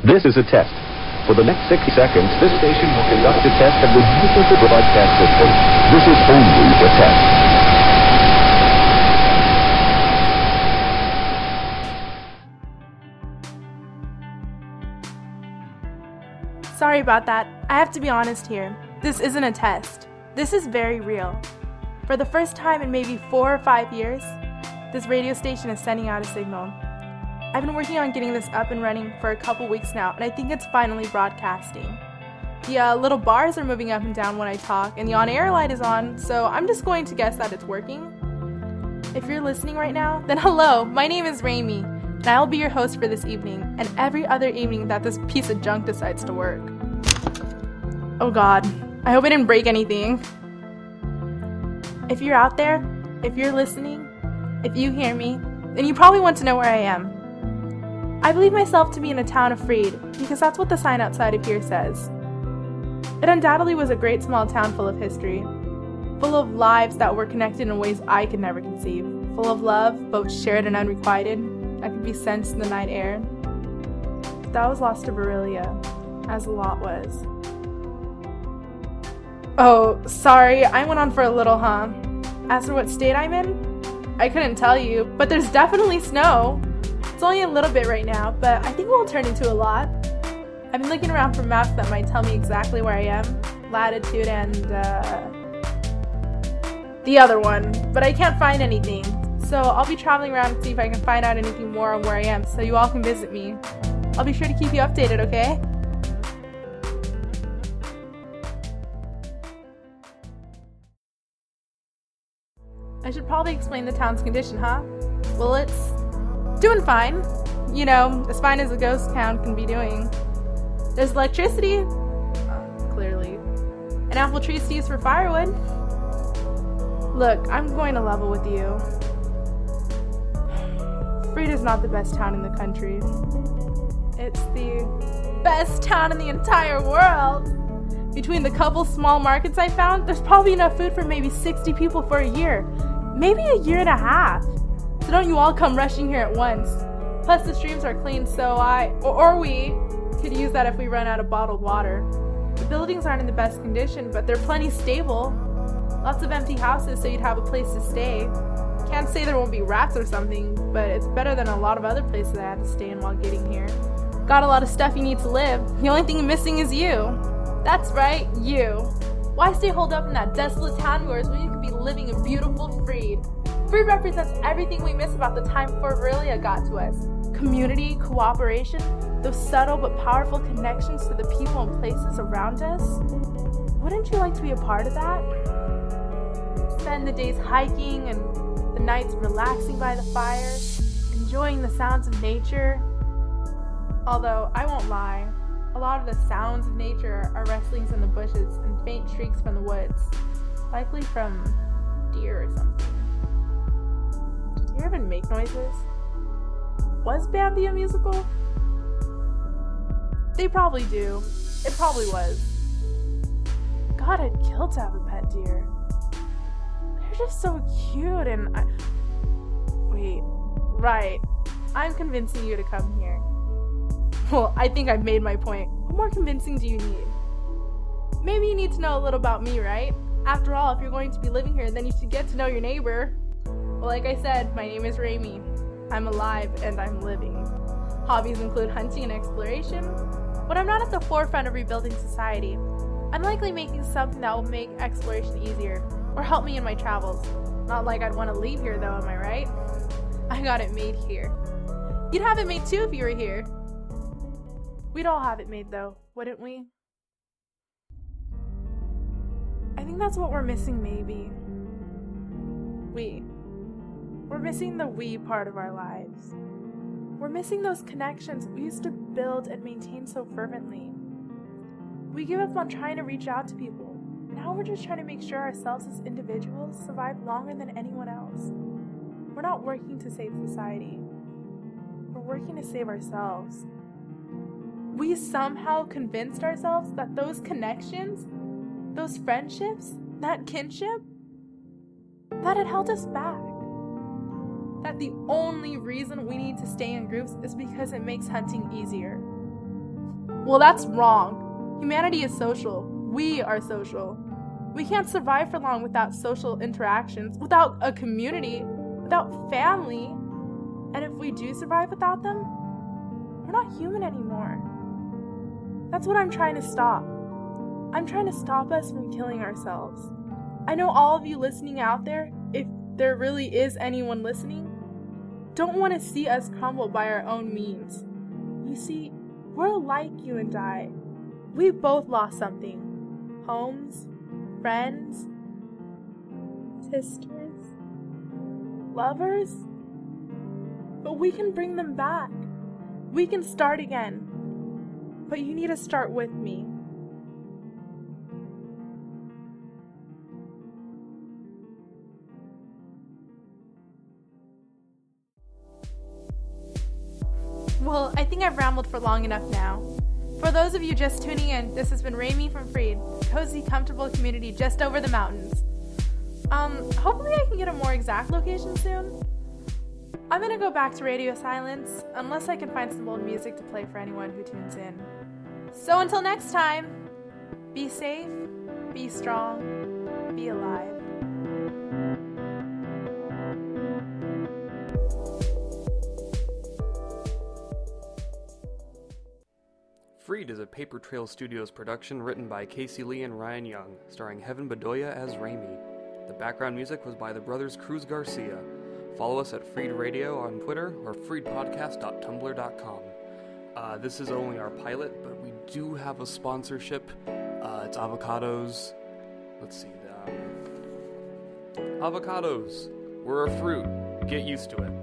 This is a test. For the next 60 seconds, this station will conduct a test and will use the broadcast system. This is only a test. Sorry about that. I have to be honest here. This isn't a test. This is very real. For the first time in maybe 4 or 5 years, this radio station is sending out a signal. I've been working on getting this up and running for a couple weeks now, and I think it's finally broadcasting. The little bars are moving up and down when I talk, and the on-air light is on, so I'm just going to guess that it's working. If you're listening right now, then hello, my name is Raimi, and I'll be your host for this evening, and every other evening that this piece of junk decides to work. Oh god, I hope I didn't break anything. If you're out there, if you're listening, if you hear me, then you probably want to know where I am. I believe myself to be in a town of Freed, because that's what the sign outside of here says. It undoubtedly was a great small town full of history, full of lives that were connected in ways I could never conceive, full of love, both shared and unrequited, that could be sensed in the night air. But that was lost to Berilia, as a lot was. Oh, sorry, I went on for a little, huh? As for what state I'm in, I couldn't tell you, but there's definitely snow. It's only a little bit right now, but I think it will turn into a lot. I've been looking around for maps that might tell me exactly where I am, latitude and, the other one, but I can't find anything. So I'll be traveling around to see if I can find out anything more on where I am, so you all can visit me. I'll be sure to keep you updated, okay? I should probably explain the town's condition, huh? Well, it's doing fine. You know, as fine as a ghost town can be doing. There's electricity, clearly, and apple trees to use for firewood. Look, I'm going to level with you. Freed is not the best town in the country. It's the best town in the entire world. Between the couple small markets I found, there's probably enough food for maybe 60 people for a year. Maybe a year and a half. So don't you all come rushing here at once. Plus the streams are clean, so we could use that if we run out of bottled water. The buildings aren't in the best condition, but they're plenty stable. Lots of empty houses, so you'd have a place to stay. Can't say there won't be rats or something, but it's better than a lot of other places I had to stay in while getting here. Got a lot of stuff you need to live. The only thing missing is you. That's right, you. Why stay holed up in that desolate town of yours when you could be living in beautiful Freed? Freed represents everything we miss about the time Fort Berilia got to us. Community, cooperation, those subtle but powerful connections to the people and places around us. Wouldn't you like to be a part of that? Spend the days hiking and the nights relaxing by the fire, enjoying the sounds of nature. Although, I won't lie, a lot of the sounds of nature are rustlings in the bushes and faint shrieks from the woods, likely from deer or something. Do deer even make noises? Was Bambi a musical? They probably do. It probably was. God, I'd kill to have a pet deer. They're just so cute and Wait, right. I'm convincing you to come here. Well, I think I've made my point. What more convincing do you need? Maybe you need to know a little about me, right? After all, if you're going to be living here, then you should get to know your neighbor. Well, like I said, my name is Raimi. I'm alive and I'm living. Hobbies include hunting and exploration, but I'm not at the forefront of rebuilding society. I'm likely making something that will make exploration easier, or help me in my travels. Not like I'd want to leave here though, am I right? I got it made here. You'd have it made too if you were here. We'd all have it made though, wouldn't we? I think that's what we're missing, maybe. We're missing the we part of our lives. We're missing those connections we used to build and maintain so fervently. We give up on trying to reach out to people. Now we're just trying to make sure ourselves as individuals survive longer than anyone else. We're not working to save society. We're working to save ourselves. We somehow convinced ourselves that those connections, those friendships, that kinship, that it held us back. That the only reason we need to stay in groups is because it makes hunting easier. Well, that's wrong. Humanity is social. We are social. We can't survive for long without social interactions, without a community, without family. And if we do survive without them, we're not human anymore. That's what I'm trying to stop. I'm trying to stop us from killing ourselves. I know all of you listening out there, if there really is anyone listening, don't want to see us crumble by our own means. You see, we're like you and I. We both lost something. Homes, friends, sisters, lovers. But we can bring them back. We can start again. But you need to start with me. Well, I think I've rambled for long enough now. For those of you just tuning in, this has been Raimi from Freed, cozy, comfortable community just over the mountains. Hopefully I can get a more exact location soon. I'm gonna go back to radio silence, unless I can find some old music to play for anyone who tunes in. So until next time, be safe, be strong, be alive. Freed is a Paper Trail Studios production written by Casey Lee and Ryan Young, starring Heaven Bedoya as Raimi. The background music was by the brothers Cruz Garcia. Follow us at Freed Radio on Twitter or freedpodcast.tumblr.com. This is only our pilot, but we do have a sponsorship. It's avocados. Let's see. Avocados. We're a fruit. Get used to it.